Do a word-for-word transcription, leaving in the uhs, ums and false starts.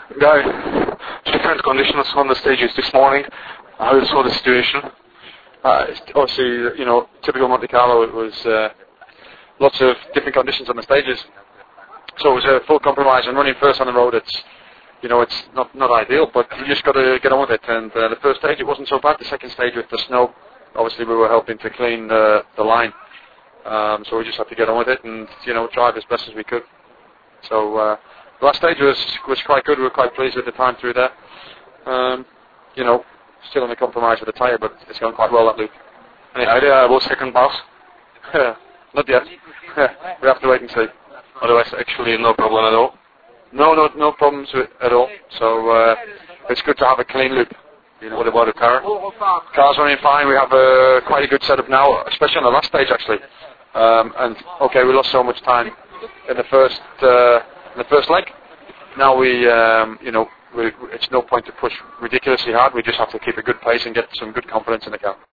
Guy, different conditions on the stages this morning. How you saw the situation? Uh, it's obviously, you know, typical Monte Carlo. It was uh, lots of different conditions on the stages. So it was a full compromise, and running first on the road, it's, you know, it's not not ideal, but you just got to get on with it. And uh, the first stage, it wasn't so bad. The second stage with the snow, obviously we were helping to clean uh, the line. Um, so we just had to get on with it and, you know, drive as best as we could. So uh, the last stage was was quite good. We were quite pleased with the time through there. Um, you know, still on the compromise with the tyre, but it's going quite well, that loop. Any idea about second pass? Not yet. We have to wait and see. Otherwise, actually, no problem at all. No, no, no problems with, at all. So uh, it's good to have a clean loop. You know, what about the car? Car's running fine. We have uh, quite a good setup now, especially on the last stage actually. Um, and okay, we lost so much time in the first uh, in the first leg. Now we, um, you know, we, it's no point to push ridiculously hard. We just have to keep a good pace and get some good confidence in the car.